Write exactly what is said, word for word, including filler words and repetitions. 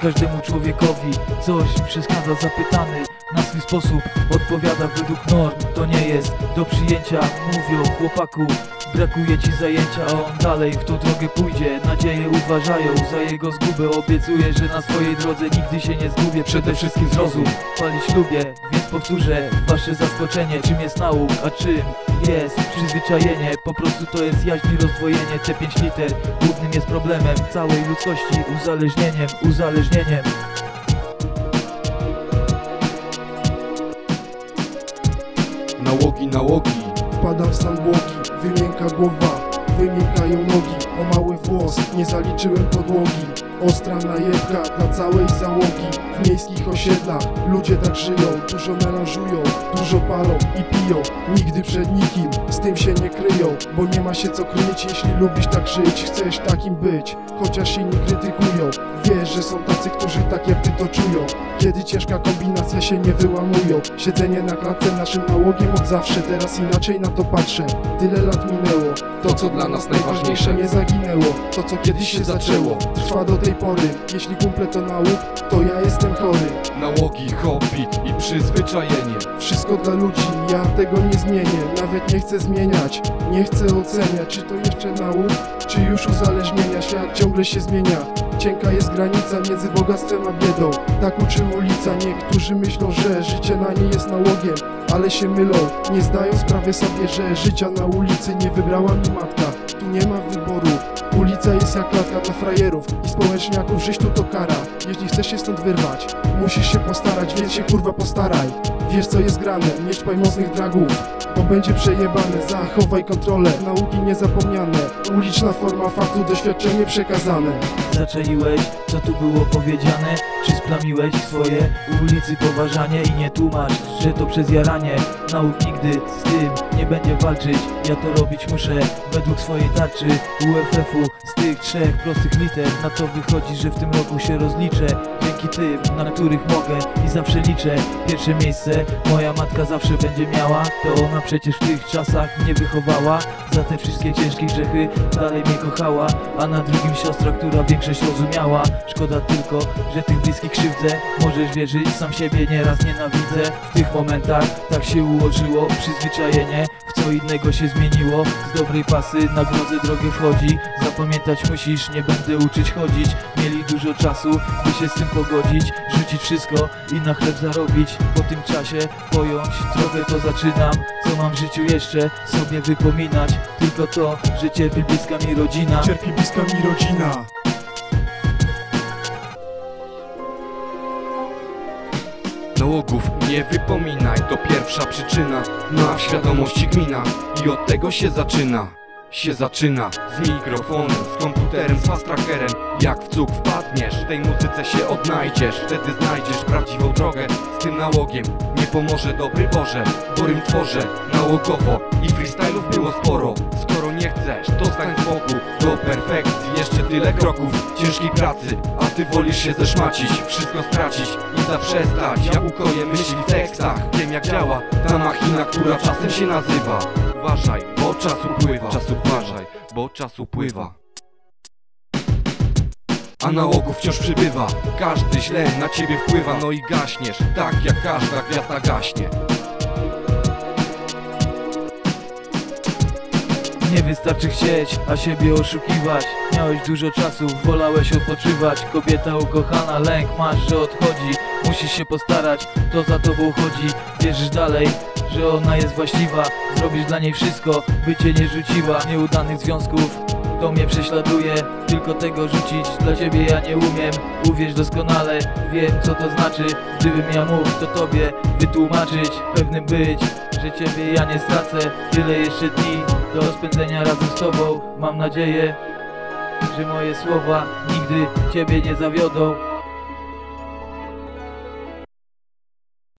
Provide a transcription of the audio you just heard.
każdemu człowiekowi coś przeszkadza, zapytany na swój sposób odpowiada według norm. To nie jest do przyjęcia, mówią chłopaku, brakuje ci zajęcia, a on dalej w tą drogę pójdzie. Nadzieje uważają za jego zgubę, obiecuję, że na swojej drodze nigdy się nie zgubię. Przede wszystkim zrozum, palić lubię, więc powtórzę wasze zaskoczenie. Czym jest nauk, a czym jest przyzwyczajenie? Po prostu to jest jaźń i rozdwojenie. Te pięć liter głównym jest problemem całej ludzkości, uzależnieniem, uzależnieniem. Nałogi, nałogi, wpadam w stan błogi, wymięka głowa, wymiękają nogi. O mały włos, nie zaliczyłem podłogi. Ostra najebka dla całej załogi. W miejskich osiedlach ludzie tak żyją, dużo melanżują, dużo palą i piją. Nigdy przed nikim z tym się nie kryją, bo nie ma się co kryć. Jeśli lubisz tak żyć, chcesz takim być, chociaż się nie krytykują. Wiesz, że są tacy, którzy tak jak ty to czują. Kiedy ciężka kombinacja się nie wyłamują. Siedzenie na klatce naszym nałogiem od zawsze. Teraz inaczej na to patrzę, tyle lat minęło. To co dla nas najważniejsze nie zaginęło. To co kiedyś się zaczęło trwa do tej pory. Jeśli kumple to nauk, to ja jestem chory. nałogi, hobby i przyzwyczajenie. Wszystko dla ludzi, ja tego nie zmienię. Nawet nie chcę zmieniać, nie chcę oceniać. Czy to jeszcze nauk, czy już uzależnienia. Świat ciągle się zmienia, cienka jest granica między bogactwem a biedą. Tak uczy ulica, niektórzy myślą, że życie na niej jest nałogiem, ale się mylą, nie zdają sprawy sobie, że życia na ulicy nie wybrała mi matka. Tu nie ma wyboru, ulica jest jak klatka dla frajerów i społeczniaków. Żyć tu to kara, jeśli chcesz się stąd wyrwać, musisz się postarać, więc się kurwa postaraj. Wiesz co jest grane, nie ćpaj mocnych dragów, bo będzie przejebane. Zachowaj kontrolę, nauki niezapomniane, uliczna forma faktu, doświadczenie przekazane. Zaczaiłeś, co tu było powiedziane? Czy splamiłeś swoje ulicy poważanie? I nie tłumacz, że to przez jaranie. Nauk nigdy z tym nie będzie walczyć, ja to robić muszę według swojej tarczy U F F-u. Z tych trzech prostych liter na to wychodzi, że w tym roku się rozliczę. Dzięki tym, na których mogę i zawsze liczę. Pierwsze miejsce moja matka zawsze będzie miała, to ona przecież w tych czasach mnie wychowała. Za te wszystkie ciężkie grzechy dalej mnie kochała, a na drugim siostra, która większość rozumiała. Szkoda tylko, że tych bliskich krzywdzę. Możesz wierzyć, sam siebie nieraz nienawidzę. W tych momentach tak się ułożyło przyzwyczajenie, w co innego się zmieniło. Z dobrej pasy na grozę drogę wchodzi. Zapamiętać musisz, nie będę uczyć chodzić. Mieli dużo czasu, by się z tym pogodzić, rzucić wszystko i na chleb zarobić. Po tym czasie pojąć trochę to zaczynam, co mam w życiu jeszcze sobie wypominać. Tylko to, że cierpi bliska mi rodzina. Cierpi bliska mi rodzina. Nałogów nie wypominaj, to pierwsza przyczyna. Ma w świadomości gmina i od tego się zaczyna. Się zaczyna z mikrofonem, z komputerem, z fast trackerem. Jak w cuk wpadniesz, w tej muzyce się odnajdziesz. Wtedy znajdziesz prawdziwą drogę. Z tym nałogiem nie pomoże dobry Boże, bo rym tworzę nałogowo i freestyle'ów było sporo. Skoro nie chcesz, to stań z boku. Do perfekcji jeszcze tyle kroków ciężkiej pracy, a ty wolisz się zeszmacić, wszystko stracić i zaprzestać. Ja ukoję myśli w tekstach, wiem jak działa ta machina, która czasem się nazywa. Uważaj, bo czas upływa, czas uważaj, bo czas upływa. A nałogów wciąż przybywa, każdy źle na ciebie wpływa. No i gaśniesz, tak jak każda gwiazda gaśnie. Nie wystarczy chcieć, a siebie oszukiwać. Miałeś dużo czasu, wolałeś odpoczywać. Kobieta ukochana, lęk masz, że odchodzi. Musisz się postarać, to za tobą chodzi. Wierzysz dalej, że ona jest właściwa. Zrobisz dla niej wszystko, by cię nie rzuciła. Nieudanych związków to mnie prześladuje, tylko tego rzucić dla ciebie ja nie umiem. Uwierz doskonale, wiem co to znaczy. Gdybym ja mógł to tobie wytłumaczyć, pewnym być, że ciebie ja nie stracę. Tyle jeszcze dni do spędzenia razem z tobą. Mam nadzieję, że moje słowa nigdy ciebie nie zawiodą.